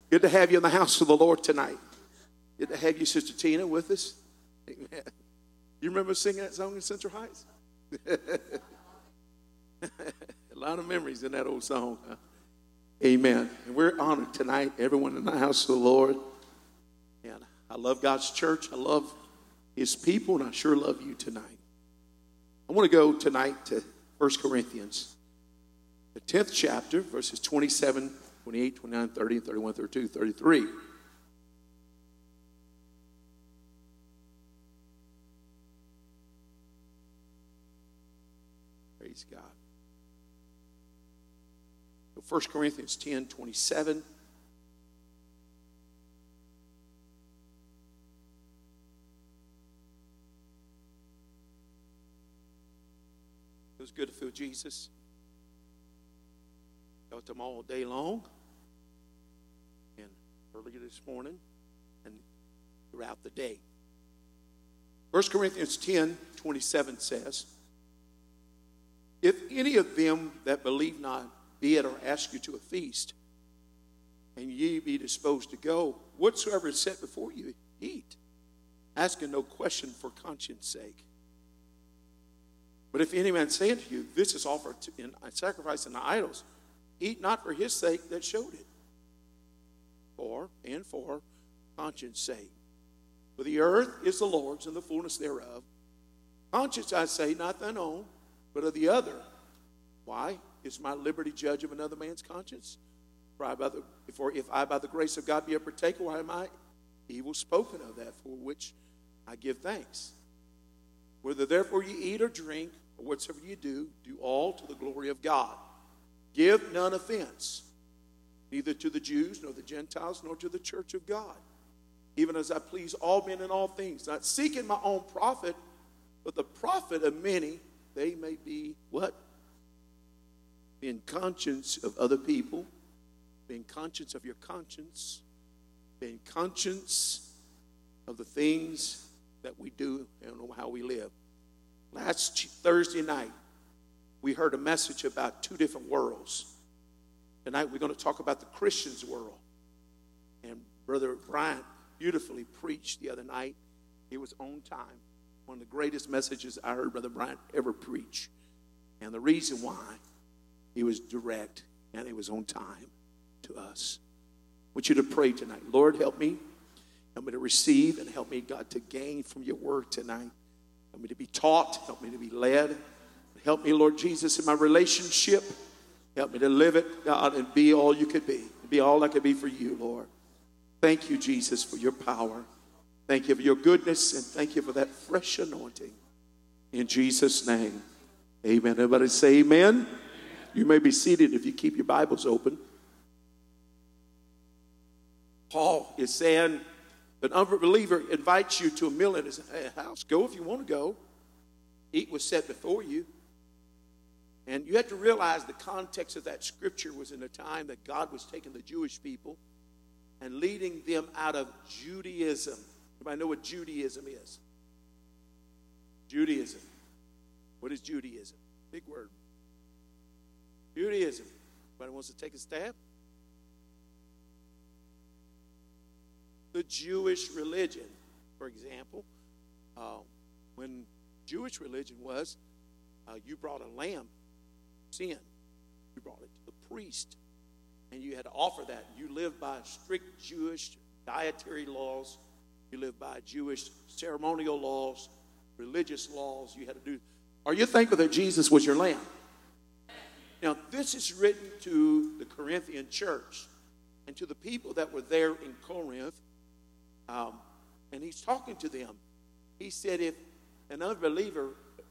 Good to have you in the house of the Lord tonight. Good to have you, Sister Tina, with us. Amen. You remember singing that song in Central Heights? A lot of memories in that old song. Huh? Amen. And we're honored tonight, everyone in the house of the Lord. And I love God's church. I love his people, and I sure love you tonight. I want to go tonight to 1 Corinthians, the 10th chapter, verses 27, 28, 29, 30, 31, 32, 33. Praise God. So 1 Corinthians 10, 27. It was good to feel Jesus. Felt him all day long. And earlier this morning. And throughout the day. 1 Corinthians 10, 27 says, if any of them that believe not be at or ask you to a feast, and ye be disposed to go, whatsoever is set before you, eat, asking no question for conscience sake. But if any man say unto you, this is offered in sacrifice unto idols, eat not for his sake that showed it, for conscience sake. For the earth is the Lord's and the fullness thereof. Conscience, I say, not thine own, but of the other. Why? Is my liberty judge of another man's conscience? For if I by the grace of God be a partaker, why am I evil spoken of, that for which I give thanks? Whether therefore you eat or drink, or whatsoever you do, do all to the glory of God. Give none offense, neither to the Jews, nor the Gentiles, nor to the church of God, even as I please all men in all things, not seeking my own profit, but the profit of many, they may be what? Being conscious of other people, being conscious of your conscience, being conscious of the things that we do and how we live. Last Thursday night, we heard a message about two different worlds. Tonight, we're going to talk about the Christian's world. And Brother Bryant beautifully preached the other night. He was on time. One of the greatest messages I heard Brother Bryant ever preach. And the reason why, he was direct and he was on time to us. I want you to pray tonight. Lord, help me. Help me to receive and help me, God, to gain from your word tonight. Help me to be taught. Help me to be led. Help me, Lord Jesus, in my relationship. Help me to live it, God, and be all you could be. Be all I could be for you, Lord. Thank you, Jesus, for your power. Thank you for your goodness, and thank you for that fresh anointing. In Jesus' name, amen. Everybody say amen. You may be seated if you keep your Bibles open. Paul is saying, an unbeliever invites you to a meal at his house. Go if you want to go. Eat was set before you. And you have to realize the context of that scripture was in a time that God was taking the Jewish people and leading them out of Judaism. Everybody know what Judaism is? Judaism. What is Judaism? Big word. Judaism. Anybody wants to take a stab? The Jewish religion, for example, when Jewish religion was, you brought a lamb, sin. You brought it to the priest, and you had to offer that. You lived by strict Jewish dietary laws. You lived by Jewish ceremonial laws, religious laws. You had to do. Are you thankful that Jesus was your lamb? Now, this is written to the Corinthian church and to the people that were there in Corinth. And he's talking to them. He said, if an unbeliever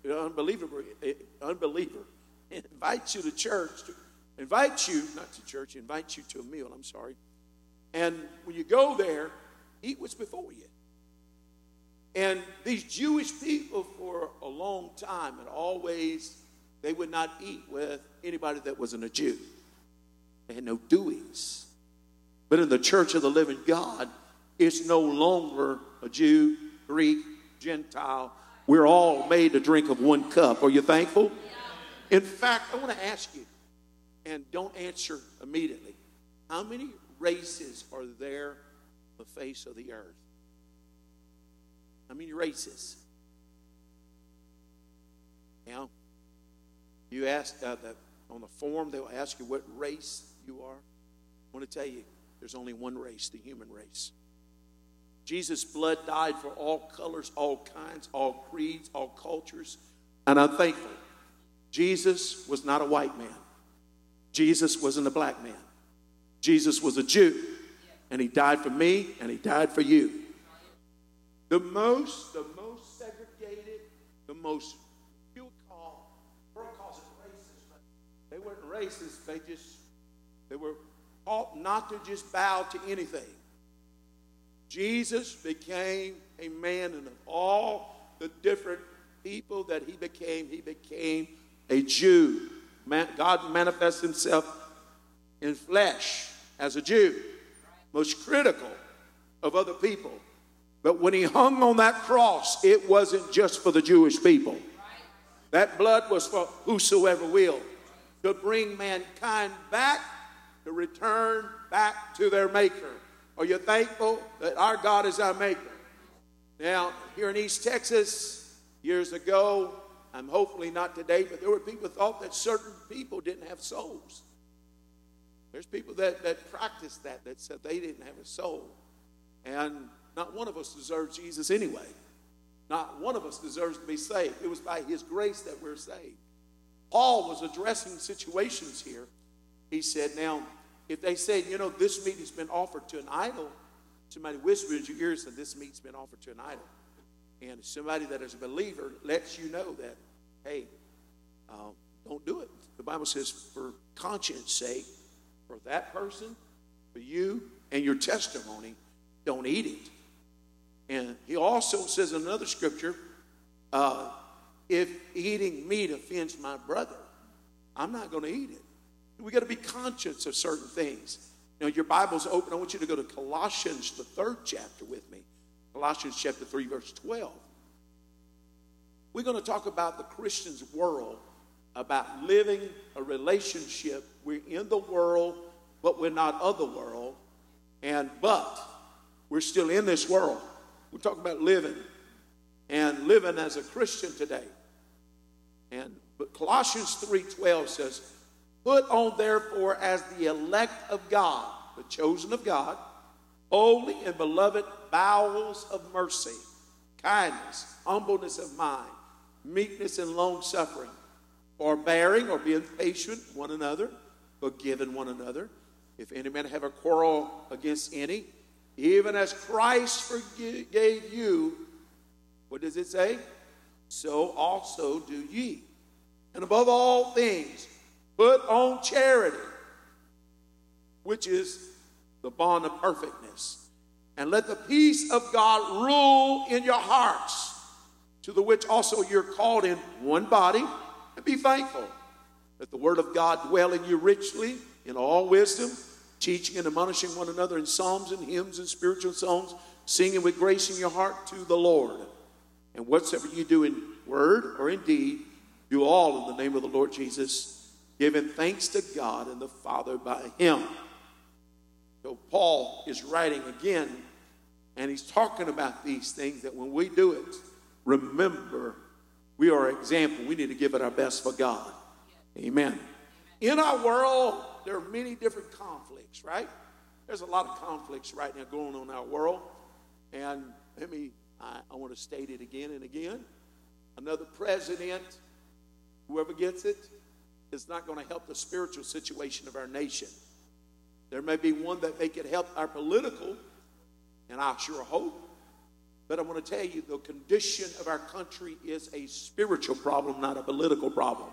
invites you to church, invite you to a meal, I'm sorry. And when you go there, eat what's before you. And these Jewish people for a long time and always, they would not eat with anybody that wasn't a Jew. They had no doings. But in the church of the living God, it's no longer a Jew, Greek, Gentile. We're all made to drink of one cup. Are you thankful? In fact, I want to ask you, and don't answer immediately, how many races are there on the face of the earth? How many races? Now, you ask on the form, they'll ask you what race you are. I want to tell you, there's only one race, the human race. Jesus' blood died for all colors, all kinds, all creeds, all cultures. And I'm thankful. Jesus was not a white man. Jesus wasn't a black man. Jesus was a Jew. And he died for me, and he died for you. The most segregated, the most, you would call, the world calls it racist, but they weren't racist. They were taught not to just bow to anything. Jesus became a man, and of all the different people that he became a Jew. God manifests himself in flesh as a Jew, most critical of other people. But when he hung on that cross, it wasn't just for the Jewish people. That blood was for whosoever will, to bring mankind back, to return back to their Maker. Are you thankful that our God is our Maker? Now, here in East Texas, years ago, I'm hopefully not today, but there were people who thought that certain people didn't have souls. There's people that practiced that said they didn't have a soul. And not one of us deserves Jesus anyway. Not one of us deserves to be saved. It was by his grace that we're saved. Paul was addressing situations here. He said, now, if they say, this meat has been offered to an idol, somebody whispers in your ear and says, this meat's been offered to an idol. And somebody that is a believer lets you know that, hey, don't do it. The Bible says for conscience sake, for that person, for you, and your testimony, don't eat it. And he also says in another scripture, if eating meat offends my brother, I'm not going to eat it. We got to be conscious of certain things. Your Bible's open. I want you to go to Colossians, the 3rd chapter with me. Colossians chapter 3, verse 12. We're going to talk about the Christian's world, about living a relationship. We're in the world, but we're not of the world. But we're still in this world. We're talking about living as a Christian today. But Colossians 3:12 says, put on therefore as the elect of God, the chosen of God, holy and beloved bowels of mercy, kindness, humbleness of mind, meekness and long-suffering, forbearing or being patient one another, forgiving one another. If any man have a quarrel against any, even as Christ forgave you, what does it say? So also do ye. And above all things, put on charity, which is the bond of perfectness. And let the peace of God rule in your hearts, to the which also you're called in one body. And be thankful. Let the word of God dwell in you richly in all wisdom, teaching and admonishing one another in psalms and hymns and spiritual songs, singing with grace in your heart to the Lord. And whatsoever you do in word or in deed, do all in the name of the Lord Jesus, giving thanks to God and the Father by him. So Paul is writing again, and he's talking about these things that when we do it, remember, we are an example. We need to give it our best for God. Amen. In our world, there are many different conflicts, right? There's a lot of conflicts right now going on in our world. And I want to state it again and again. Another president, whoever gets it, is not going to help the spiritual situation of our nation. There may be one that may could help our political, and I sure hope. But I want to tell you, the condition of our country is a spiritual problem, not a political problem.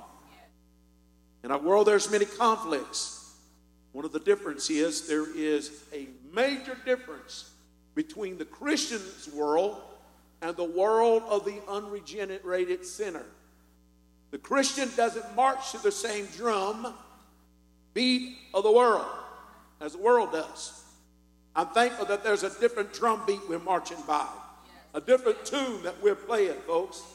In our world, there's many conflicts. One of the differences is there is a major difference between the Christian's world and the world of the unregenerated sinner. The Christian doesn't march to the same drum beat of the world as the world does. I'm thankful that there's a different drum beat we're marching by, a different tune that we're playing, folks.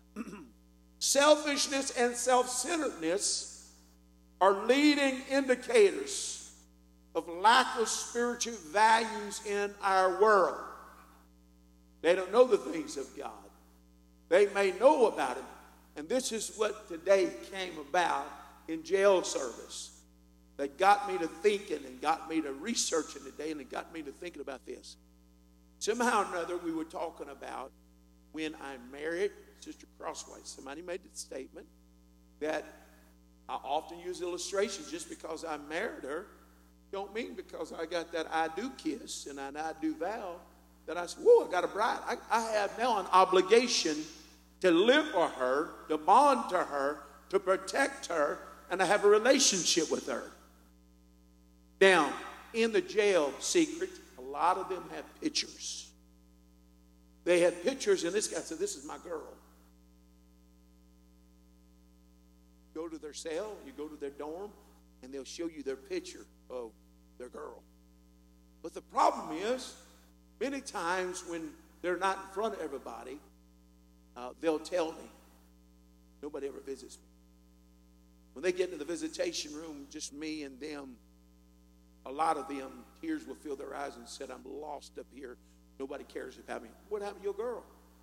Selfishness and self-centeredness are leading indicators of lack of spiritual values in our world. They don't know the things of God. They may know about it. And this is what today came about in jail service. They got me to thinking and got me to researching today, and it got me to thinking about this. Somehow or another, we were talking about when I married Sister Crosswhite. Somebody made the statement that I often use illustrations. Just because I married her don't mean because I got that I do kiss and an I do vow that I said, whoa, I got a bride. I have now an obligation to live for her, to bond to her, to protect her, and to have a relationship with her. Now, in the jail secret, a lot of them have pictures. They had pictures, and this guy said, this is my girl. Go to their cell, you go to their dorm, and they'll show you their picture of their girl. But the problem is, many times when they're not in front of everybody, they'll tell me. Nobody ever visits me. When they get into the visitation room, just me and them, a lot of them, tears will fill their eyes and said, I'm lost up here. Nobody cares about me. What happened to your girl?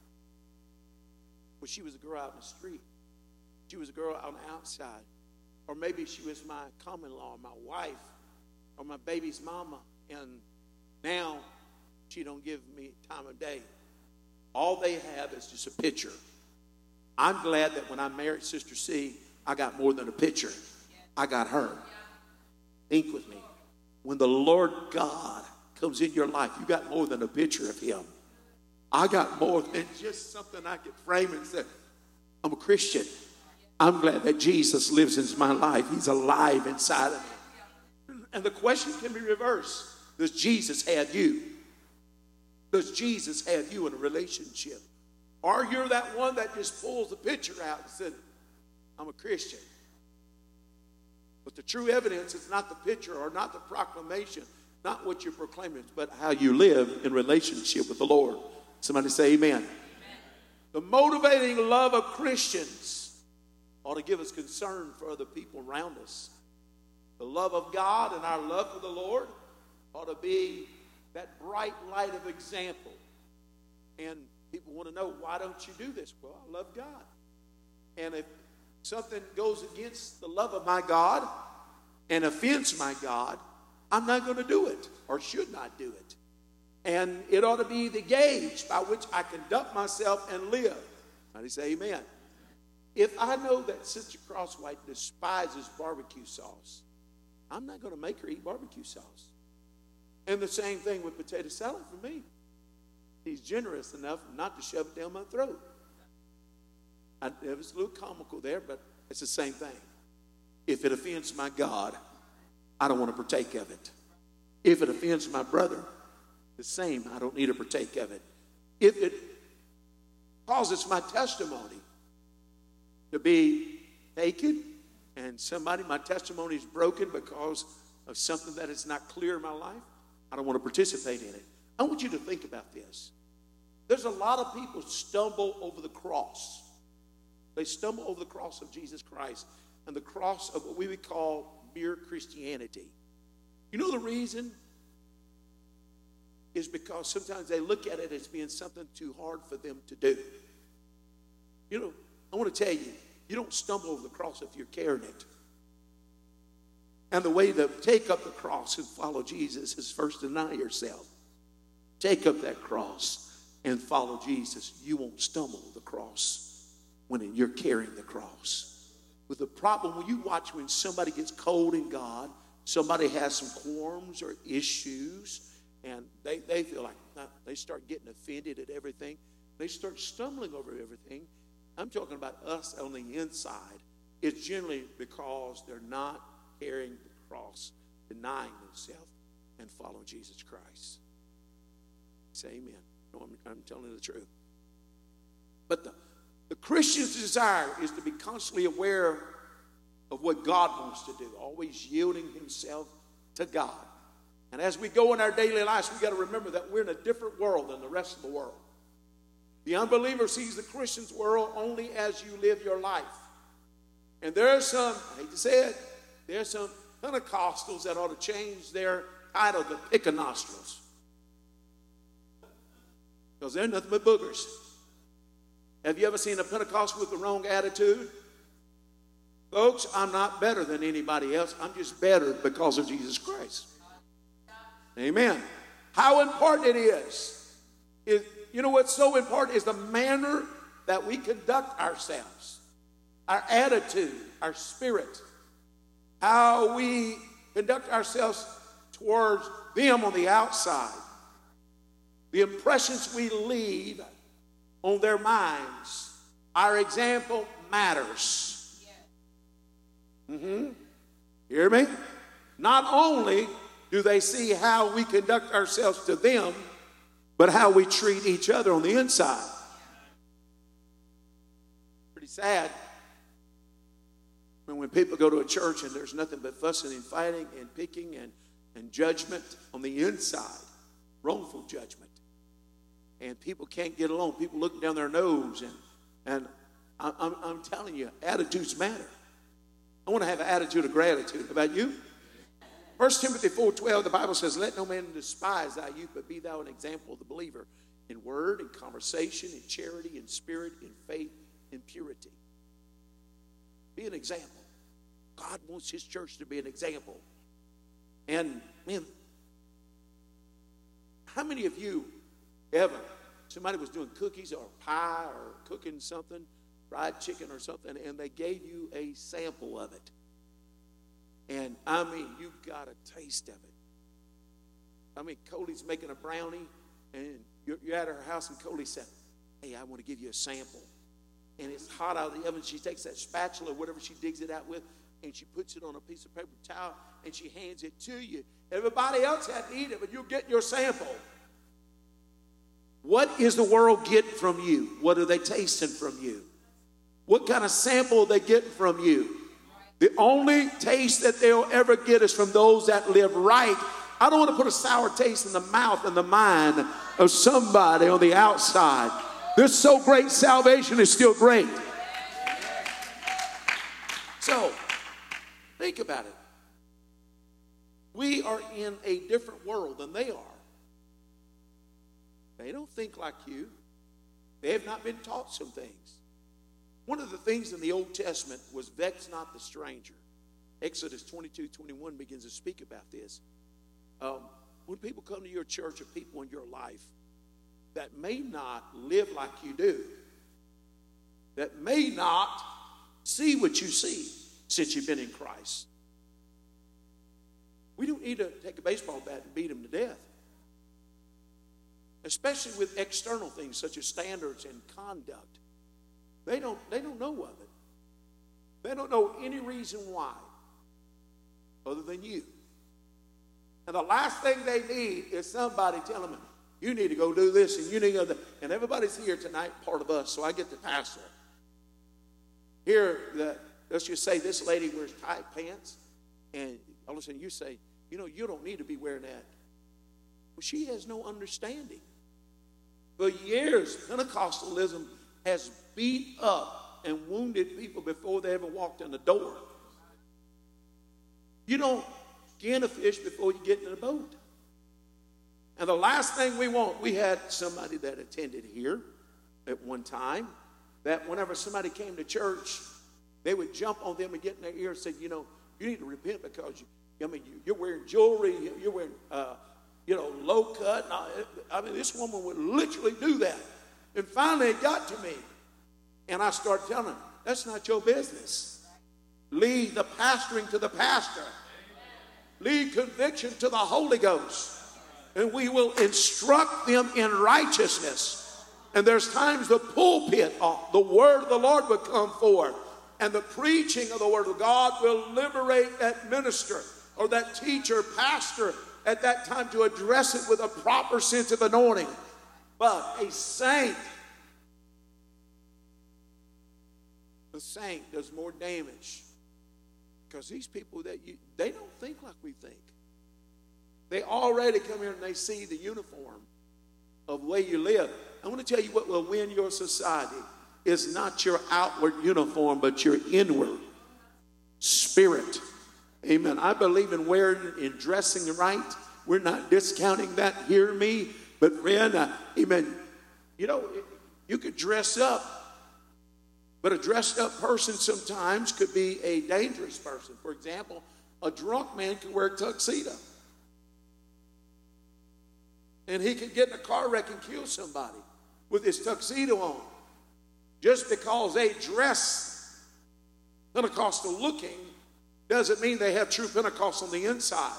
Well, she was a girl out in the street. She was a girl on the outside. Or maybe she was my common-law, my wife, or my baby's mama. And now she don't give me time of day. All they have is just a picture. I'm glad that when I married Sister C, I got more than a picture. I got her. Think with me. When the Lord God comes in your life, you got more than a picture of him. I got more than just something I could frame and say, I'm a Christian. I'm glad that Jesus lives in my life. He's alive inside of me. And the question can be reversed. Does Jesus have you? Does Jesus have you in a relationship? Or you're that one that just pulls the picture out and said, I'm a Christian. But the true evidence is not the picture or not the proclamation, not what you're proclaiming, but how you live in relationship with the Lord. Somebody say amen. Amen. The motivating love of Christians ought to give us concern for other people around us. The love of God and our love for the Lord ought to be that bright light of example. And people want to know, why don't you do this? Well, I love God. And if something goes against the love of my God and offends my God, I'm not going to do it or should not do it. And it ought to be the gauge by which I conduct myself and live. Somebody say amen. If I know that Sister Crosswhite despises barbecue sauce, I'm not going to make her eat barbecue sauce. And the same thing with potato salad for me. He's generous enough not to shove it down my throat. It was a little comical there, but it's the same thing. If it offends my God, I don't want to partake of it. If it offends my brother, the same, I don't need to partake of it. If it causes my testimony to be taken and my testimony is broken because of something that is not clear in my life, I don't want to participate in it. I want you to think about this. There's a lot of people stumble over the cross. They stumble over the cross of Jesus Christ and the cross of what we would call mere Christianity. You know the reason? Is because sometimes they look at it as being something too hard for them to do. You know, I want to tell you, you don't stumble over the cross if you're carrying it. And the way to take up the cross and follow Jesus is first deny yourself. Take up that cross and follow Jesus. You won't stumble over the cross when you're carrying the cross. With the problem, when you watch when somebody gets cold in God, somebody has some qualms or issues, and they feel like they start getting offended at everything. They start stumbling over everything. I'm talking about us on the inside. It's generally because they're not carrying the cross, denying themselves, and following Jesus Christ. Say amen. No, I'm telling the truth. But the Christian's desire is to be constantly aware of what God wants to do, always yielding himself to God. And as we go in our daily lives, we've got to remember that we're in a different world than the rest of the world. The unbeliever sees the Christian's world only as you live your life. And there are some, I hate to say it, there are some Pentecostals that ought to change their title to Pick-a-Nostrils. Because they're nothing but boogers. Have you ever seen a Pentecostal with the wrong attitude? Folks, I'm not better than anybody else. I'm just better because of Jesus Christ. Amen. How important it is. You know what's so important is the manner that we conduct ourselves. Our attitude, our spirit. How we conduct ourselves towards them on the outside. The impressions we leave on their minds. Our example matters. Hear me? Not only do they see how we conduct ourselves to them, but how we treat each other on the inside. Pretty sad when people go to a church and there's nothing but fussing and fighting and picking and judgment on the inside. Wrongful judgment. And people can't get along. People looking down their nose. And I'm telling you, attitudes matter. I want to have an attitude of gratitude. How about you? 1 Timothy 4:12, the Bible says, let no man despise thy youth, but be thou an example of the believer in word, in conversation, in charity, in spirit, in faith, in purity. Be an example. God wants his church to be an example. And, man, how many of you ever, somebody was doing cookies or pie or cooking something, fried chicken or something, and they gave you a sample of it? And, I mean, you got a taste of it. I mean, Cole's making a brownie, and you're at her house, and Cole said, hey, I want to give you a sample. And it's hot out of the oven. She takes that spatula, whatever she digs it out with, and she puts it on a piece of paper towel, and she hands it to you. Everybody else had to eat it, but you're getting your sample. What is the world getting from you? What are they tasting from you? What kind of sample are they getting from you? The only taste that they'll ever get is from those that live right. I don't want to put a sour taste in the mouth and the mind of somebody on the outside. This so great salvation is still great. So, think about it. We are in a different world than they are. They don't think like you. They have not been taught some things. One of the things in the Old Testament was vex not the stranger. Exodus 22:21 begins to speak about this. When people come to your church or people in your life that may not live like you do, that may not see what you see since you've been in Christ, we don't need to take a baseball bat and beat them to death. Especially with external things such as standards and conduct. They don't know of it. They don't know any reason why other than you. And the last thing they need is somebody telling them, you need to go do this and you need to go do that. And everybody's here tonight, part of us, so I get the pastor. Here, let's just say this lady wears tight pants, and all of a sudden you say, you know, you don't need to be wearing that. Well, she has no understanding. For years, Pentecostalism has beat up and wounded people before they ever walked in the door. You don't skin a fish before you get in the boat. And the last thing we want, we had somebody that attended here at one time, that whenever somebody came to church, they would jump on them and get in their ear and say, you know, you need to repent because you're wearing jewelry, you're wearing, low cut. I mean, this woman would literally do that. And finally it got to me. And I started telling her, that's not your business. Leave the pastoring to the pastor. Leave conviction to the Holy Ghost. And we will instruct them in righteousness. And there's times the pulpit, the word of the Lord will come forth. And the preaching of the word of God will liberate that minister or that teacher, pastor, at that time to address it with a proper sense of anointing. But a saint does more damage because these people they don't think like we think. They already come here and they see the uniform of the way you live. I want to tell you what will win your society is not your outward uniform, but your inward spirit. Amen. I believe in wearing and dressing right. We're not discounting that. Hear me. But friend, amen. You know, you could dress up, but a dressed up person sometimes could be a dangerous person. For example, a drunk man could wear a tuxedo. And he could get in a car wreck and kill somebody with his tuxedo on. Just because they dress Pentecostal looking doesn't mean they have true Pentecost on the inside.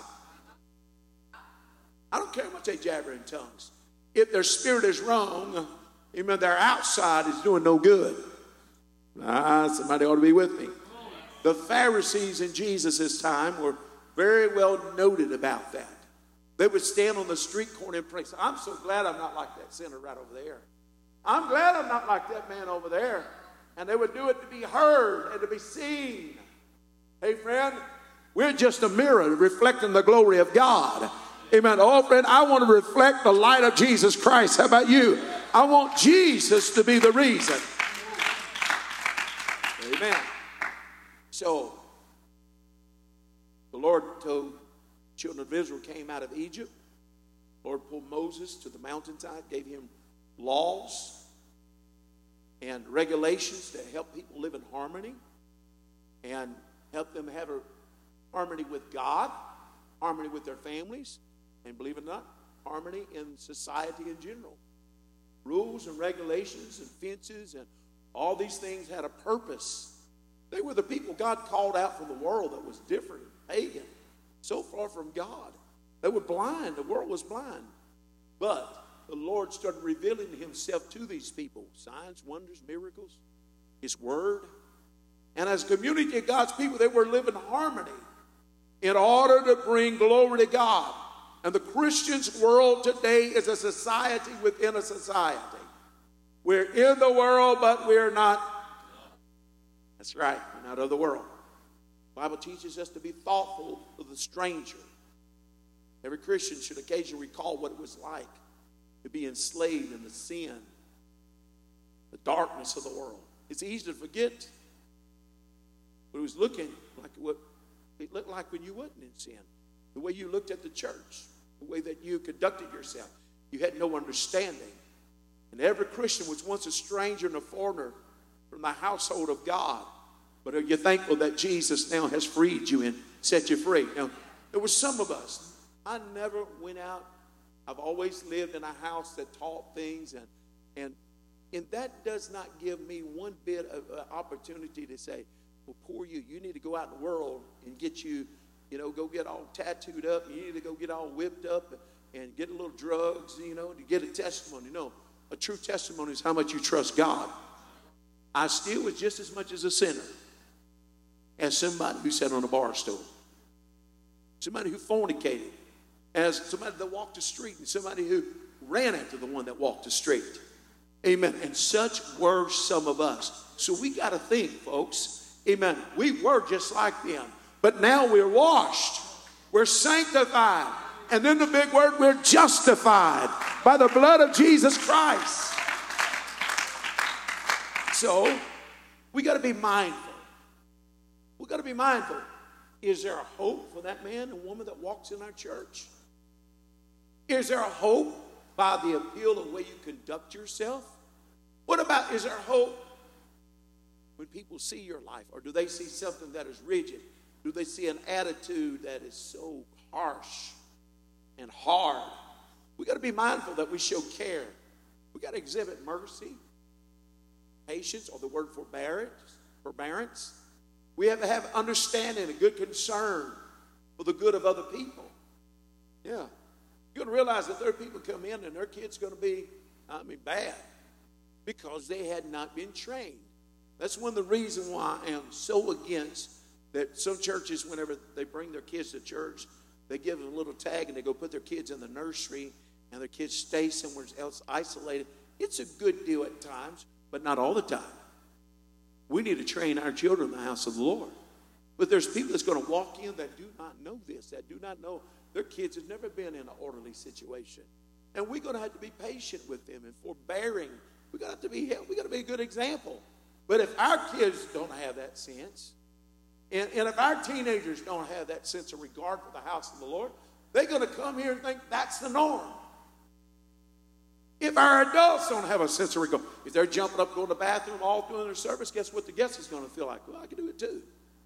I don't care how much they jabber in tongues. If their spirit is wrong, amen, their outside is doing no good. Somebody ought to be with me. The Pharisees in Jesus' time were very well noted about that. They would stand on the street corner and pray. I'm so glad I'm not like that sinner right over there. I'm glad I'm not like that man over there. And they would do it to be heard and to be seen. Hey, friend, we're just a mirror reflecting the glory of God. Amen. Oh, friend, I want to reflect the light of Jesus Christ. How about you? I want Jesus to be the reason. Amen. So, the Lord told the children of Israel came out of Egypt. The Lord pulled Moses to the mountainside, gave him laws and regulations to help people live in harmony and help them have a harmony with God, harmony with their families, and believe it or not, harmony in society in general. Rules and regulations and fences and all these things had a purpose. They were the people God called out from the world that was different, pagan, so far from God. They were blind. The world was blind. But the Lord started revealing himself to these people. Signs, wonders, miracles, his word. And as a community of God's people, they were living in harmony in order to bring glory to God. And the Christian's world today is a society within a society. We're in the world, but we're not. That's right. We're not of the world. The Bible teaches us to be thoughtful of the stranger. Every Christian should occasionally recall what it was like to be enslaved in the sin, the darkness of the world. It's easy to forget, but it was looking like what it looked like when you wasn't in sin. The way you looked at the church, the way that you conducted yourself. You had no understanding. And every Christian was once a stranger and a foreigner from the household of God. But are you thankful that Jesus now has freed you and set you free? Now, there were some of us. I never went out. I've always lived in a house that taught things. And that does not give me one bit of opportunity to say, well, poor you. You need to go out in the world and get you, go get all tattooed up. You need to go get all whipped up and get a little drugs, to get a testimony. No, a true testimony is how much you trust God. I still was just as much as a sinner as somebody who sat on a bar stool, somebody who fornicated, as somebody that walked the street, and somebody who ran after the one that walked the street. Amen. And such were some of us. So we got to think, folks. Amen. We were just like them. But now we're washed. We're sanctified. And then the big word, we're justified by the blood of Jesus Christ. So we got to be mindful. We got to be mindful. Is there a hope for that man and woman that walks in our church? Is there a hope by the appeal of the way you conduct yourself? What about, is there hope when people see your life? Or do they see something that is rigid? Do they see an attitude that is so harsh and hard? We got to be mindful that we show care. We got to exhibit mercy, patience, or the word forbearance. We have to have understanding and good concern for the good of other people. Yeah. You're going to realize that there are people come in and their kid's going to be, bad because they had not been trained. That's one of the reasons why I am so against that some churches, whenever they bring their kids to church, they give them a little tag and they go put their kids in the nursery and their kids stay somewhere else isolated. It's a good deal at times, but not all the time. We need to train our children in the house of the Lord. But there's people that's going to walk in that do not know this, that do not know their kids have never been in an orderly situation. And we're going to have to be patient with them and forbearing. We got to be a good example. But if our kids don't have that sense, And if our teenagers don't have that sense of regard for the house of the Lord, they're going to come here and think that's the norm. If our adults don't have a sense of regard, if they're jumping up, going to the bathroom all through their service, guess what the guest is going to feel like? Well, I can do it too.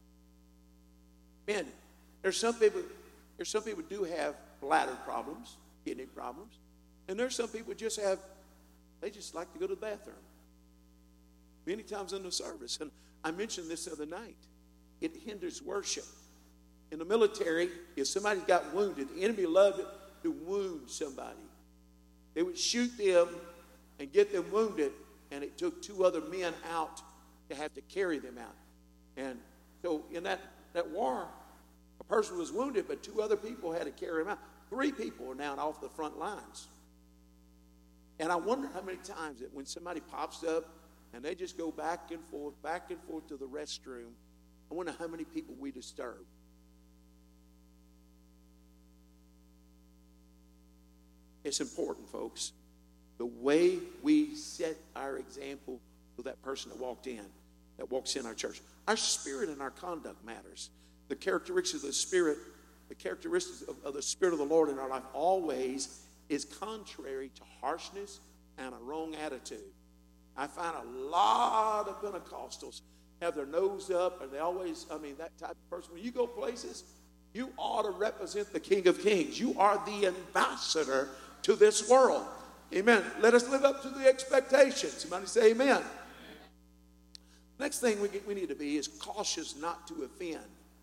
Man, there's some people do have bladder problems, kidney problems, and there's some people they just like to go to the bathroom many times in the service. And I mentioned this the other night. It hinders worship. In the military, if somebody got wounded, the enemy loved to wound somebody. They would shoot them and get them wounded, and it took 2 other men out to have to carry them out. And so in that war, a person was wounded, but 2 other people had to carry him out. 3 people are now off the front lines. And I wonder how many times that when somebody pops up and they just go back and forth to the restroom, I wonder how many people we disturb. It's important, folks. The way we set our example for that person that walks in our church. Our spirit and our conduct matters. The characteristics of the Spirit of the Lord in our life always is contrary to harshness and a wrong attitude. I find a lot of Pentecostals have their nose up, and they always, that type of person. When you go places, you ought to represent the King of Kings. You are the ambassador to this world. Amen. Let us live up to the expectations. Somebody say amen. Next thing we need to be is cautious not to offend.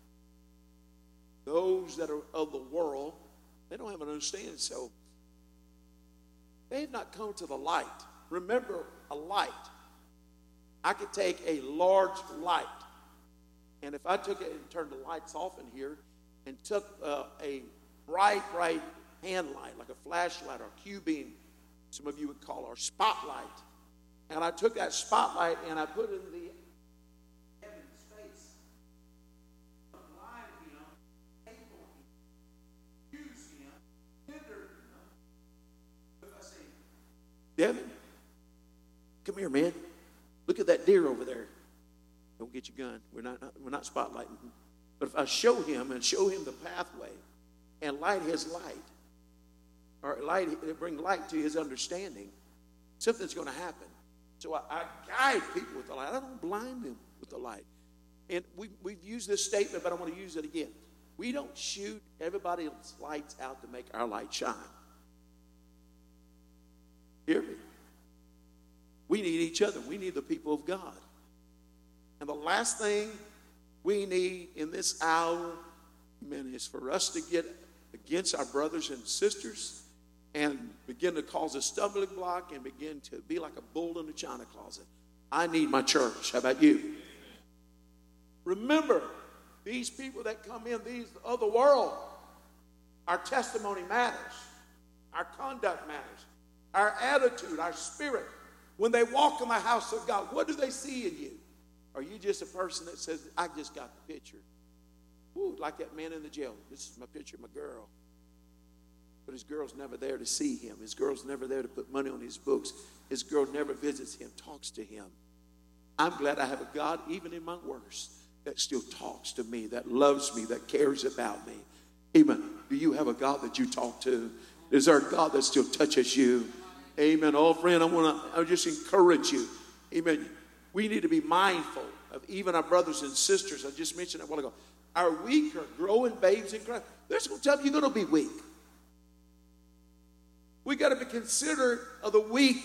Those that are of the world, they don't have an understanding, so they have not come to the light. Remember, a light. I could take a large light, and if I took it and turned the lights off in here and took a bright hand light, like a flashlight or a Q-beam, some of you would call our spotlight, and I took that spotlight and I put it in the heaven's face, blind him, able him, use him, hinder him. If I say, Devin, come here, man. Look at that deer over there. Don't get your gun. We're not spotlighting. But if I show him the pathway and light his light, or bring light to his understanding, something's going to happen. So I guide people with the light. I don't blind them with the light. And we've used this statement, but I want to use it again. We don't shoot everybody's lights out to make our light shine. Hear me? We need each other. We need the people of God. And the last thing we need in this hour, amen, is for us to get against our brothers and sisters and begin to cause a stumbling block and begin to be like a bull in a china closet. I need my church. How about you? Remember, these people that come in, these of the world, our testimony matters. Our conduct matters. Our attitude, our spirit. When they walk in the house of God, what do they see in you? Are you just a person that says, I just got the picture? Ooh, like that man in the jail. This is my picture of my girl. But his girl's never there to see him. His girl's never there to put money on his books. His girl never visits him, talks to him. I'm glad I have a God, even in my worst, that still talks to me, that loves me, that cares about me. Amen. Do you have a God that you talk to? Is there a God that still touches you? Amen. Oh, friend, I just encourage you. Amen. We need to be mindful of even our brothers and sisters. I just mentioned it a while ago. Our weak or growing babes in Christ. There's going to tell you you're going to be weak. We got to be considerate of the weak.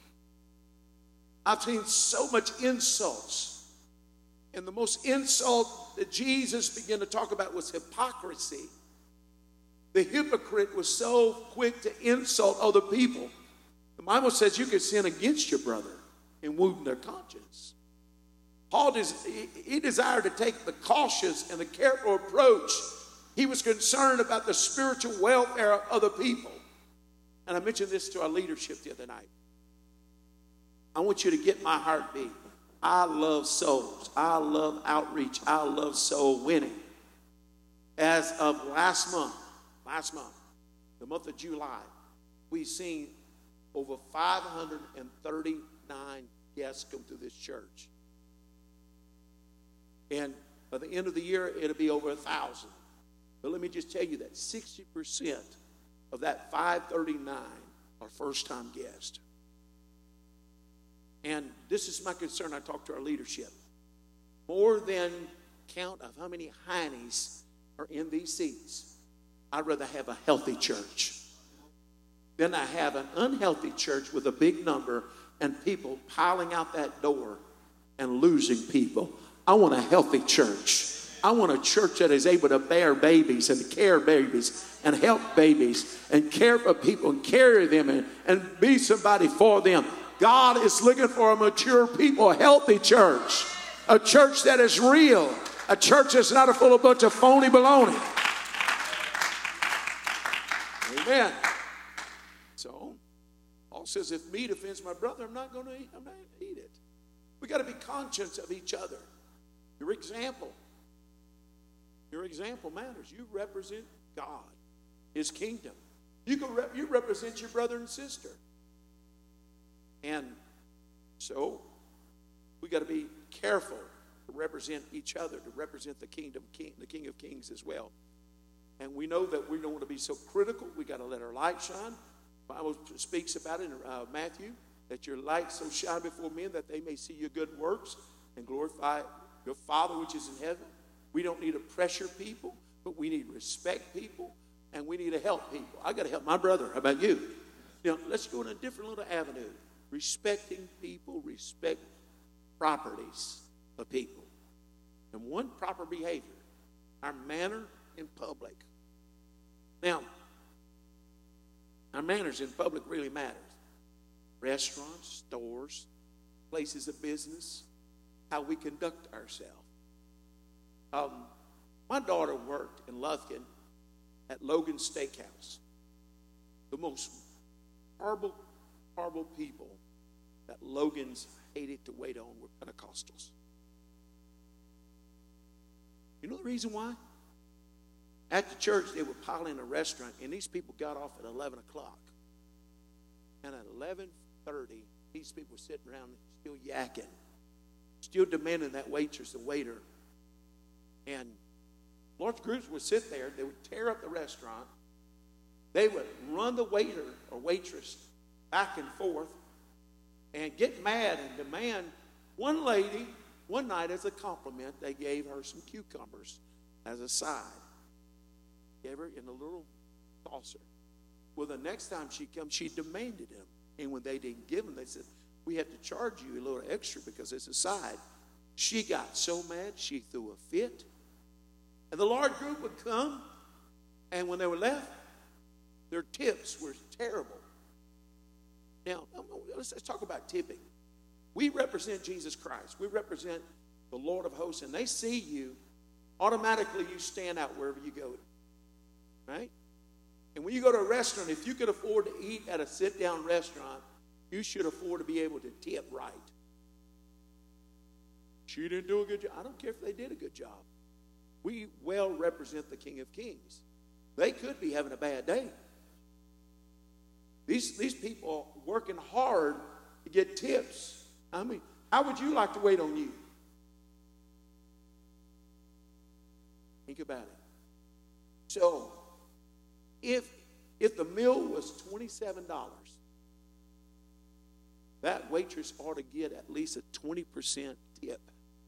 I've seen so much insults. And the most insult that Jesus began to talk about was hypocrisy. The hypocrite was so quick to insult other people. The Bible says you can sin against your brother and wound their conscience. Paul he desired to take the cautious and the careful approach. He was concerned about the spiritual welfare of other people. And I mentioned this to our leadership the other night. I want you to get my heartbeat. I love souls. I love outreach. I love soul winning. As of last month, the month of July, we've seen over 539 guests come through this church. And By the end of the year, it'll be over 1,000. But let me just tell you that 60% of that 539 are first-time guests. And this is my concern. I talk to our leadership. More than count of how many heinies are in these seats. I'd rather have a healthy church than I have an unhealthy church with a big number and people piling out that door and losing people. I want a healthy church. I want a church that is able to bear babies and care babies and help babies and care for people and carry them and be somebody for them. God is looking for a mature people, a healthy church, a church that is real, a church that's not full of a bunch of phony baloney. Amen. So, Paul says, if meat offends my brother, I'm not going to eat it. We got to be conscious of each other. Your example matters. You represent God, His kingdom. You represent your brother and sister. And so we got to be careful to represent each other, to represent the kingdom, the King of Kings as well. And we know that we don't want to be so critical. We got to let our light shine. The Bible speaks about it in Matthew, that your light so shine before men that they may see your good works and glorify your Father which is in heaven. We don't need to pressure people, but we need to respect people, and we need to help people. I got to help my brother. How about you? Let's go in a different little avenue. Respecting people, respect properties of people. And one, proper behavior, our manner in public. Now, our manners in public really matters. Restaurants, stores, places of business, how we conduct ourselves. My daughter worked in Lufkin at Logan's Steakhouse. The most horrible people that Logan's hated to wait on were Pentecostals. You know the reason why? At the church, they would pile in a restaurant, and these people got off at 11 o'clock. And at 11:30, these people were sitting around still yakking, still demanding that waitress and waiter. And large groups would sit there. They would tear up the restaurant. They would run the waiter or waitress back and forth and get mad and demand. One lady, one night as a compliment, they gave her some cucumbers as a side. Gave her in a little saucer. Well, the next time she comes, she demanded them. And when they didn't give them, they said, we have to charge you a little extra because it's a side. She got so mad, she threw a fit. And the large group would come, and when they were left, their tips were terrible. Now, let's talk about tipping. We represent Jesus Christ. We represent the Lord of hosts, and they see you, automatically you stand out wherever you go. Right? And when you go to a restaurant, if you could afford to eat at a sit-down restaurant, you should afford to be able to tip right. She didn't do a good job. I don't care if they did a good job. We well represent the King of Kings. They could be having a bad day. These people are working hard to get tips. I mean, how would you like to wait on you? Think about it. So, if the meal was $27, that waitress ought to get at least a 20% tip.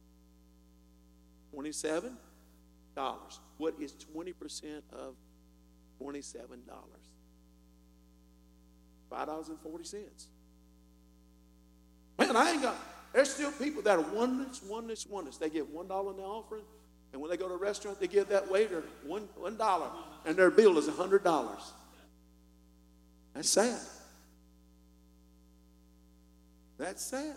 $27. What is 20% of $27? $5.40. Man, I ain't got. There's still people that are oneness. They give $1 in the offering, and when they go to a restaurant, they give that waiter $1, and their bill is $100. That's sad. That's sad.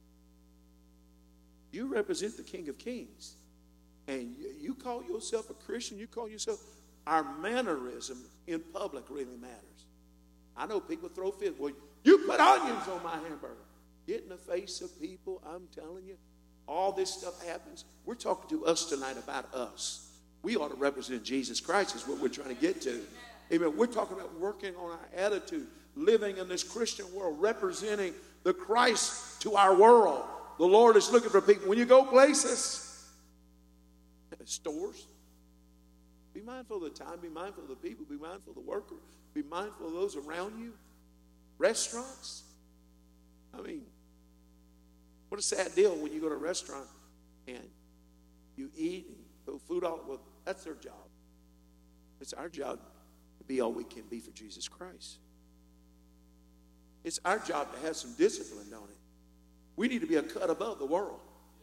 You represent the King of Kings. And you call yourself a Christian, you call yourself, our mannerism in public really matters. I know people throw fits. Well, you put onions on my hamburger. Get in the face of people, I'm telling you, all this stuff happens. We're talking to us tonight about us. We ought to represent Jesus Christ is what we're trying to get to. Amen. We're talking about working on our attitude, living in this Christian world, representing the Christ to our world. The Lord is looking for people. When you go places, stores. Be mindful of the time. Be mindful of the people. Be mindful of the worker. Be mindful of those around you. Restaurants. I mean, what a sad deal when you go to a restaurant and you eat and throw food all. Well, that's their job. It's our job to be all we can be for Jesus Christ. It's our job to have some discipline, don't it? We need to be a cut above the world.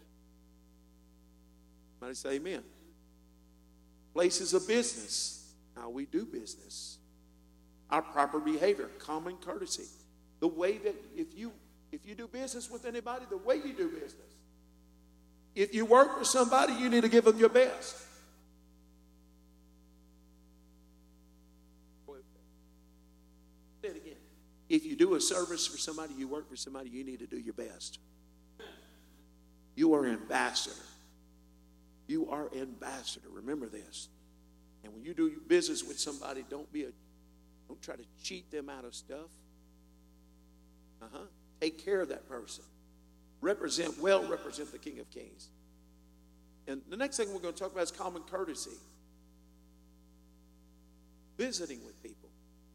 Somebody say amen. Places of business, how we do business. Our proper behavior, common courtesy. The way that if you do business with anybody, the way you do business. If you work with somebody, you need to give them your best. Say it again. If you do a service for somebody, you work for somebody, you need to do your best. You are an ambassador. You are an ambassador. Remember this. And when you do business with somebody, don't try to cheat them out of stuff. Take care of that person. Represent the King of Kings. And the next thing we're going to talk about is common courtesy. Visiting with people.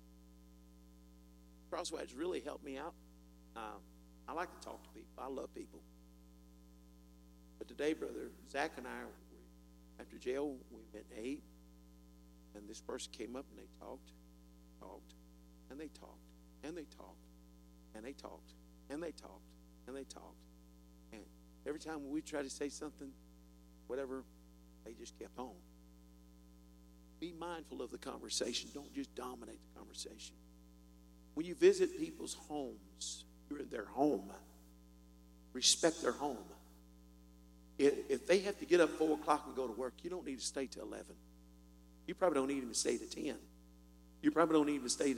Crosswise really helped me out. I like to talk to people. I love people. But today, Brother Zach and I, after jail, we met and ate. And this person came up and they talked, and they talked, and they talked, and they talked, and they talked, and they talked. And every time we tried to say something, whatever, they just kept on. Be mindful of the conversation. Don't just dominate the conversation. When you visit people's homes, you're in their home. Respect their home. If they have to get up 4 o'clock and go to work, you don't need to stay till 11. You probably don't need to stay to 10. You probably don't need to stay to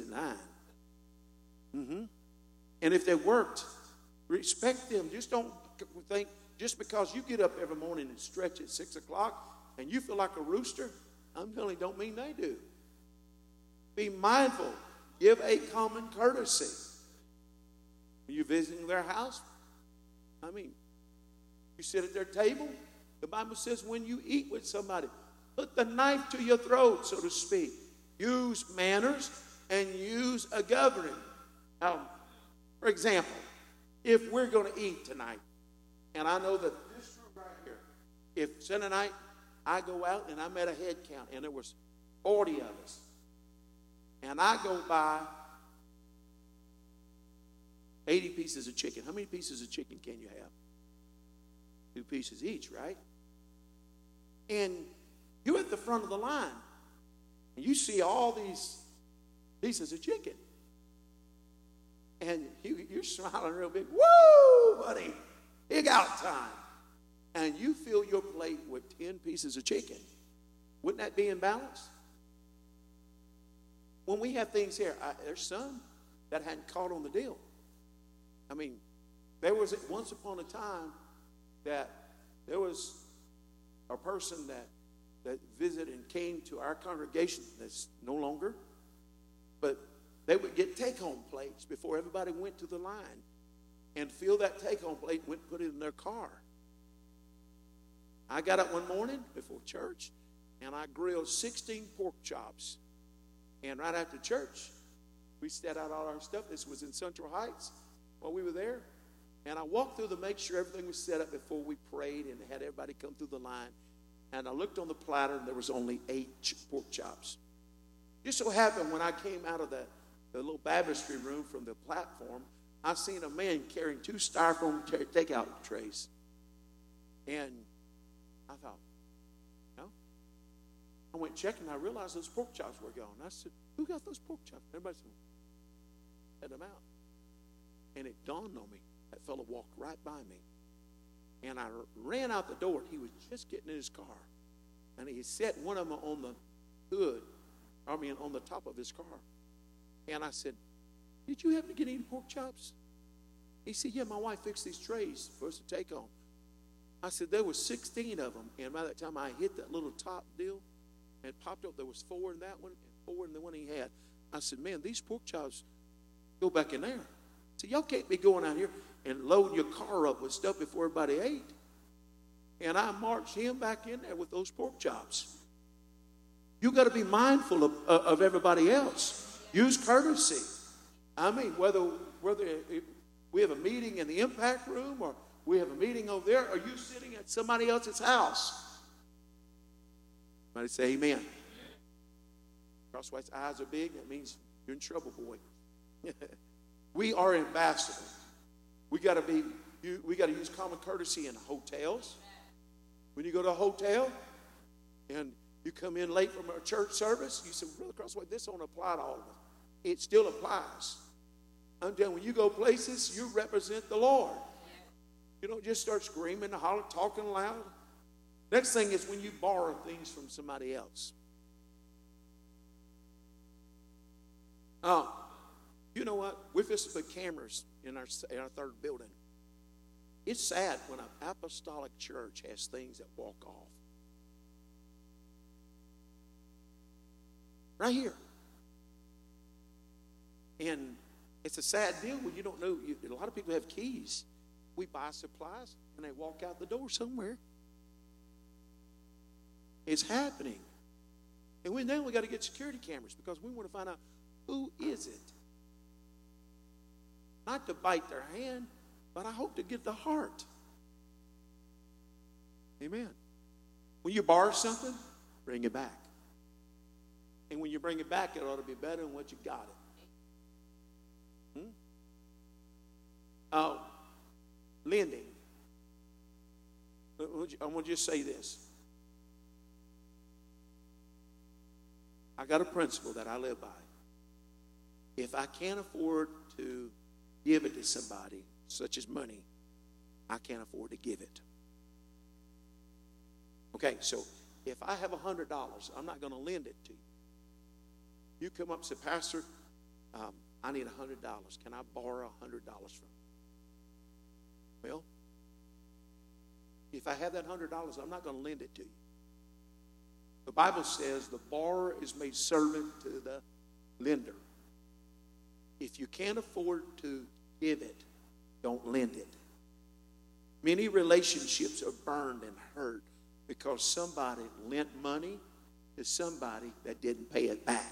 9. And if they worked, respect them. Just don't think just because you get up every morning and stretch at 6 o'clock and you feel like a rooster, I'm telling you, don't mean they do. Be mindful. Give a common courtesy. When you're visiting their house, you sit at their table. The Bible says when you eat with somebody, put the knife to your throat, so to speak. Use manners and use a governing. Now, for example, if we're going to eat tonight, and I know that this room right here, if Sunday night I go out and I'm at a head count and there was 40 of us, and I go by 80 pieces of chicken. How many pieces of chicken can you have? 2 pieces each, right? And you're at the front of the line, and you see all these pieces of chicken. And you're smiling real big. Woo, buddy, pig out time. And you fill your plate with 10 pieces of chicken. Wouldn't that be in balance? When we have things here, there's some that hadn't caught on the deal. There was once upon a time that there was a person that visited and came to our congregation that's no longer, but they would get take-home plates before everybody went to the line and fill that take-home plate and went and put it in their car. I got up one morning before church and I grilled 16 pork chops. And right after church, we set out all our stuff. This was in Central Heights while we were there. And I walked through to make sure everything was set up before we prayed and had everybody come through the line. And I looked on the platter and there was only 8 pork chops. Just so happened when I came out of the little baptistry room from the platform, I seen a man carrying 2 styrofoam takeout trays. And I thought, I went checking, I realized those pork chops were gone. I said, who got those pork chops? Everybody said, had them out. And it dawned on me, that fellow walked right by me. And I ran out the door. He was just getting in his car. And he set one of them on the hood, on the top of his car. And I said, did you happen to get any pork chops? He said, yeah, my wife fixed these trays for us to take home. I said, there was 16 of them. And by that time I hit that little top deal, and it popped up. There was 4 in that one and 4 in the one he had. I said, man, these pork chops go back in there. So y'all can't be going out here and loading your car up with stuff before everybody ate. and I marched him back in there with those pork chops. You got to be mindful of everybody else. Use courtesy. I mean, whether we have a meeting in the impact room or we have a meeting over there, or you sitting at somebody else's house. Somebody say amen. Crosswhite's eyes are big. That means you're in trouble, boy. We are ambassadors. We got to use common courtesy in hotels. When you go to a hotel and you come in late from a church service, you say, Brother Crosswhite, this don't apply to all of us. It still applies. I'm telling you, when you go places, you represent the Lord. You don't just start screaming, hollering, talking loud. Next thing is when you borrow things from somebody else. You know what? We're supposed to put cameras in our third building. It's sad when an apostolic church has things that walk off. Right here. And it's a sad deal when you don't know. A lot of people have keys. We buy supplies and they walk out the door somewhere. It's happening. And now we got to get security cameras because we want to find out who is it. Not to bite their hand, but I hope to get the heart. Amen. When you borrow something, bring it back. And when you bring it back, it ought to be better than what you got it. Lending. I want to just say this. I got a principle that I live by. If I can't afford to give it to somebody, such as money, I can't afford to give it. Okay, so if I have $100, I'm not going to lend it to you. You come up and say, Pastor, I need $100. Can I borrow $100 from you? Well, if I have that $100, I'm not going to lend it to you. The Bible says the borrower is made servant to the lender. If you can't afford to give it, don't lend it. Many relationships are burned and hurt because somebody lent money to somebody that didn't pay it back.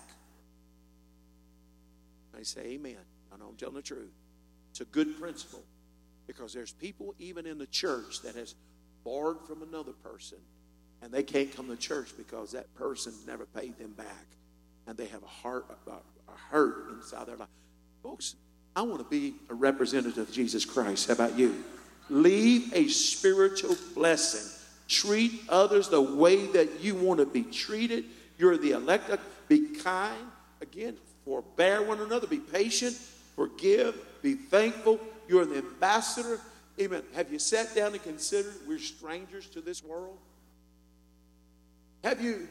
I say amen. I know I'm telling the truth. It's a good principle because there's people even in the church that has borrowed from another person and they can't come to church because that person never paid them back and they have a hurt inside their life. Folks, I want to be a representative of Jesus Christ. How about you? Leave a spiritual blessing. Treat others the way that you want to be treated. You're the elected. Be kind. Again, forbear one another. Be patient. Forgive. Be thankful. You're the ambassador. Amen. Have you sat down and considered we're strangers to this world? Have you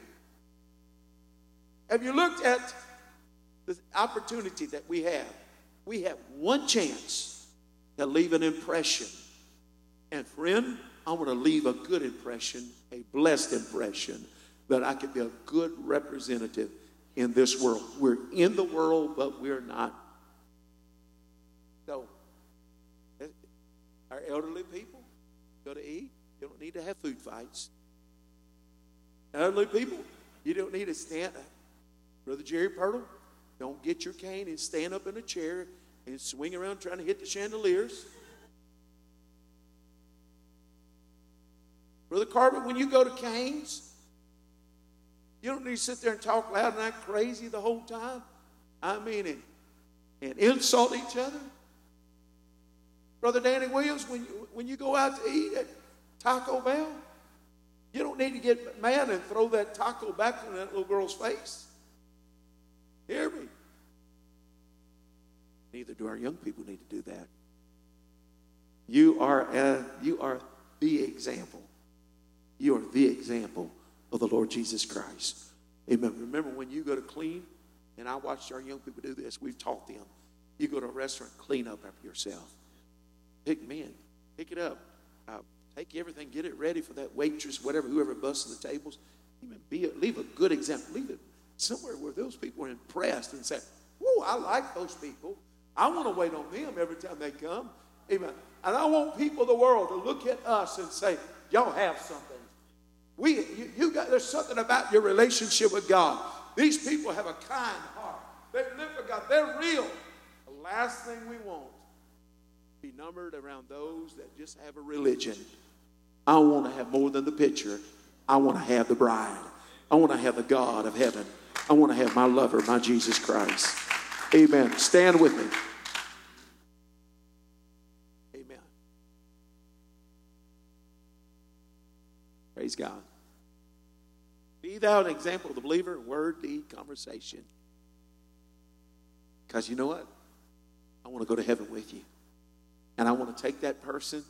looked at the opportunity that we have? We have one chance to leave an impression. And friend, I want to leave a good impression, a blessed impression, that I can be a good representative in this world. We're in the world, but we're not. So, our elderly people go to eat. You don't need to have food fights. Elderly people, you don't need to stand. Brother Jerry Pirtle, don't get your cane and stand up in a chair and swing around trying to hit the chandeliers. Brother Carver, when you go to Cane's, you don't need to sit there and talk loud and act crazy the whole time. I mean, and insult each other. Brother Danny Williams, when you go out to eat at Taco Bell, you don't need to get mad and throw that taco back in that little girl's face. Hear me? Neither do our young people need to do that. You are the example. You are the example of the Lord Jesus Christ. Amen. Remember when you go to clean, and I watched our young people do this, we've taught them. You go to a restaurant, clean up after yourself. Pick it up. Take everything, get it ready for that waitress, whoever busts the tables. Leave a good example. Leave it somewhere where those people are impressed and say, "Whoa, I like those people. I want to wait on them every time they come." Amen. And I want people of the world to look at us and say, Y'all have something. There's something about your relationship with God. These people have a kind heart. They live for God. They're real. The last thing we want is be numbered around those that just have a religion. I want to have more than the picture. I want to have the bride. I want to have the God of heaven. I want to have my lover, my Jesus Christ. Amen. Stand with me. Amen. Praise God. Be thou an example of the believer in word, deed, conversation. Because you know what? I want to go to heaven with you. And I want to take that person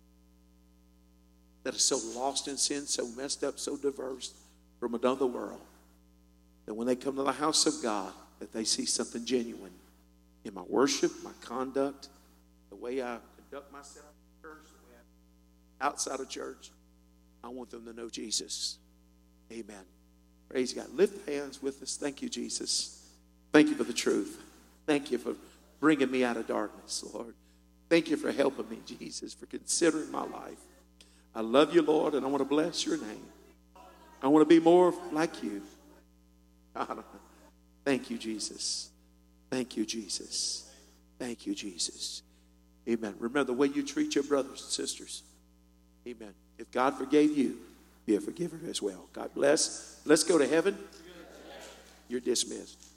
that is so lost in sin, so messed up, so diverse from another world, that when they come to the house of God, that they see something genuine in my worship, my conduct, the way I conduct myself in church, the way I outside of church. I want them to know Jesus. Amen. Praise God. Lift hands with us. Thank you, Jesus. Thank you for the truth. Thank you for bringing me out of darkness, Lord. Thank you for helping me, Jesus, for considering my life. I love you, Lord, and I want to bless your name. I want to be more like you. God, thank you, Jesus. Thank you, Jesus. Thank you, Jesus. Amen. Remember the way you treat your brothers and sisters. Amen. If God forgave you, be a forgiver as well. God bless. Let's go to heaven. You're dismissed.